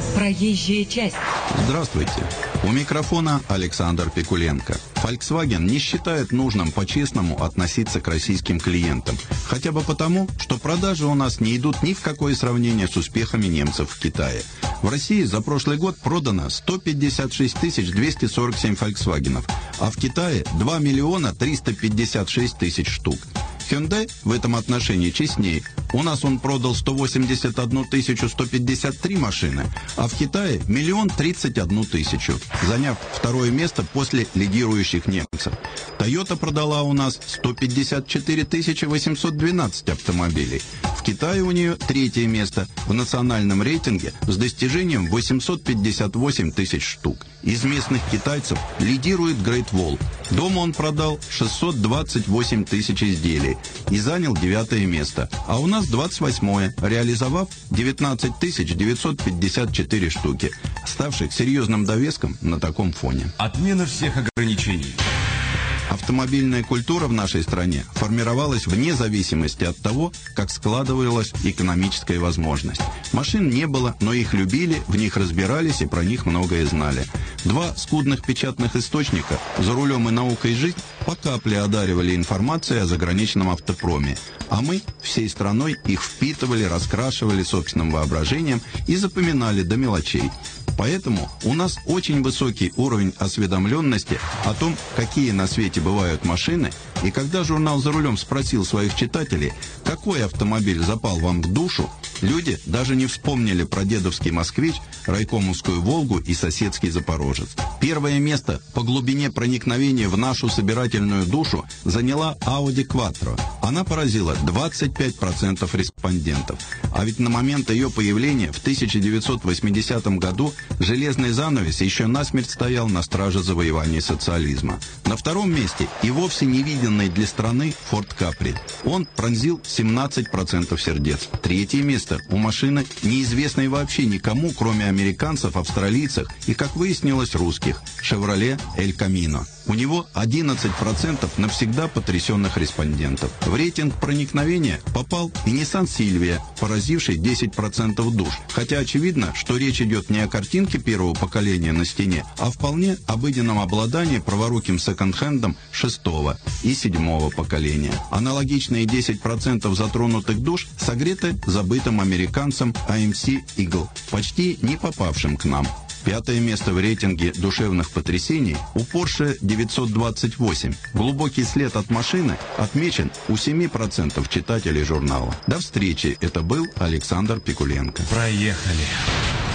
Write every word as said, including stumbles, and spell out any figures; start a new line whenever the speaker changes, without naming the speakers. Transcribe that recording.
Проезжая часть.
Здравствуйте. У микрофона Александр Пикуленко. Volkswagen не считает нужным по-честному относиться к российским клиентам. Хотя бы потому, что продажи у нас не идут ни в какое сравнение с успехами немцев в Китае. В России за прошлый год продано сто пятьдесят шесть тысяч двести сорок семь Volkswagen'ов, а в Китае два миллиона триста пятьдесят шесть тысяч штук. Hyundai в этом отношении честнее. У нас он продал сто восемьдесят одну тысячу сто пятьдесят три машины, а в Китае миллион тридцать одну тысячу, заняв второе место после лидирующих немцев. Toyota продала у нас сто пятьдесят четыре тысячи восемьсот двенадцать автомобилей. В Китае у нее третье место в национальном рейтинге с достижением восемьсот пятьдесят восемь тысяч штук. Из местных китайцев лидирует Great Wall. Дома он продал шестьсот двадцать восемь тысяч изделий и занял девятое место, а у нас двадцать восьмое, реализовав девятнадцать тысяч девятьсот пятьдесят четыре штуки, ставших серьезным довеском на таком фоне.
Отмена всех ограничений.
Автомобильная культура в нашей стране формировалась вне зависимости от того, как складывалась экономическая возможность. Машин не было, но их любили, в них разбирались и про них многое знали. Два скудных печатных источника «За рулем» и «Наука и жизнь» по капле одаривали информацией о заграничном автопроме, а мы всей страной их впитывали, раскрашивали собственным воображением и запоминали до мелочей. Поэтому у нас очень высокий уровень осведомленности о том, какие на свете бывают машины, и когда журнал «За рулем» спросил своих читателей, какой автомобиль запал вам в душу, люди даже не вспомнили про дедовский «Москвич», райкомовскую «Волгу» и соседский «Запорожец». Первое место по глубине проникновения в нашу собирательную душу заняла Audi Quattro. Она поразила двадцать пять процентов респондентов. А ведь на момент ее появления в тысяча девятьсот восьмидесятом году железный занавес еще насмерть стоял на страже завоевания социализма. На втором месте и вовсе невиденный для страны Ford Capri. Он пронзил семнадцать процентов сердец. Третье место у машины, неизвестной вообще никому, кроме американцев, австралийцев и, как выяснилось, русских, Chevrolet El Camino. У него одиннадцать процентов навсегда потрясенных респондентов. В рейтинг проникновения попал и Nissan Silvia, поразивший десять процентов душ. Хотя очевидно, что речь идет не о картинке первого поколения на стене, а вполне обыденном обладании праворуким секонд-хендом шестого и седьмого поколения. Аналогичные десять процентов затронутых душ согреты забытым американцем эй эм си Eagle, почти не попавшим к нам. Пятое место в рейтинге душевных потрясений у Porsche девятьсот двадцать восемь. Глубокий след от машины отмечен у семи процентов читателей журнала. До встречи. Это был Александр Пикуленко.
Проехали.